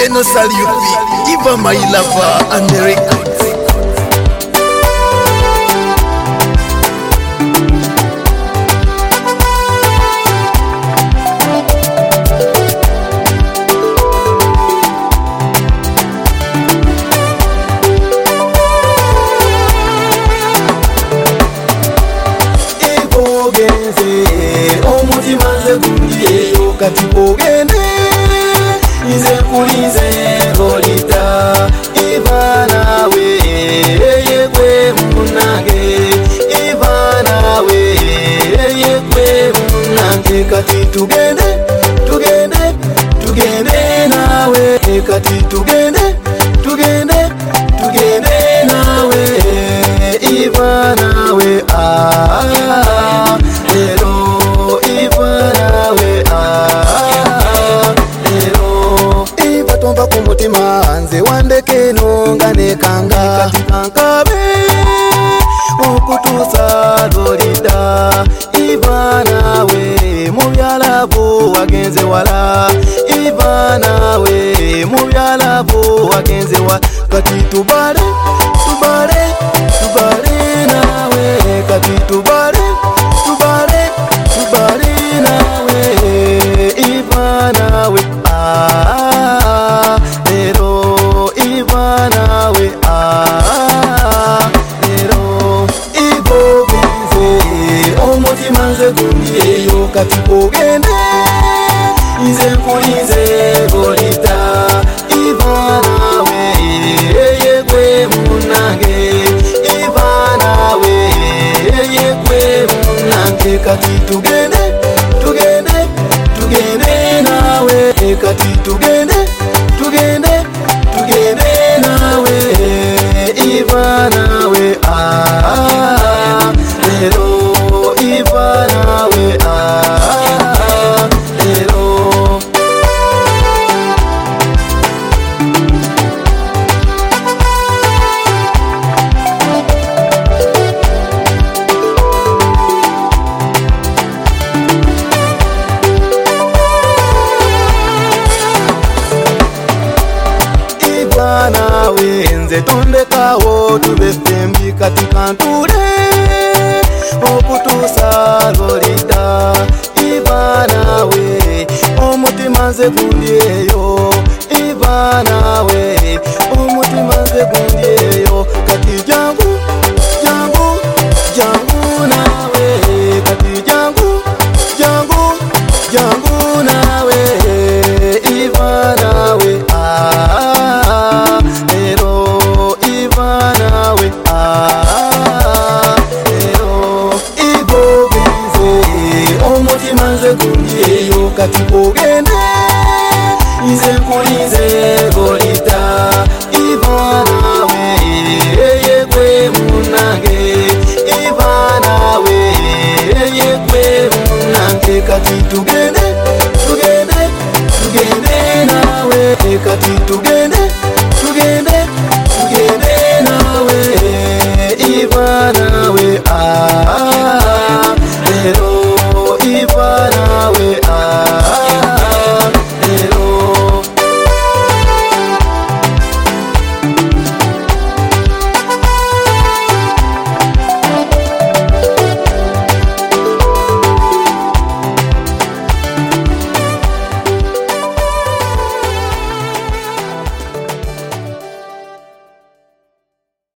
Geno Saliupi, Iva my lover and the records. Kati pogende Ize kulize golita Ivana we Yekwe munage Ivana we Yekwe munage Kati tugende Tugende Tugende nawe Kati tugende Tugende Tugende nawe Ivana we Hello Ivana we Tomba kumutima anze wandeke nongane kanga kankabe okutusa lolida Ivana we mubyalabo wagenze wala Ivana we mubyalabo wagenze wala kati tubale tubale tubale nawe kati tubale tubale tubale nawe Ivana we Lero Ivana we Lero Igo genze Omutima nze gumyeyo kati pogende Ize kulize golita Ivana we Yekwe munage Ivana we Yekwe munage kati tugende Tugende Tugende nawe kati tugende Tugende Tugende nawe Ivana we Lero Ivana we Lero Ivana we nze tondekawo tubefembi katika nture okutusa lolida Ivana we omutima nze gundyeyo Ivana we omutima nze gundyeyo kati jangu jangu jangu nawe kati jangu jangu jangu nawe Ivana we Lero Ivana we Lero Igo genze omutima nze gundyeyo kati pogende Ize kulize golita Ivana we Yekwe munage Ivana we Yekwe munage kati tugende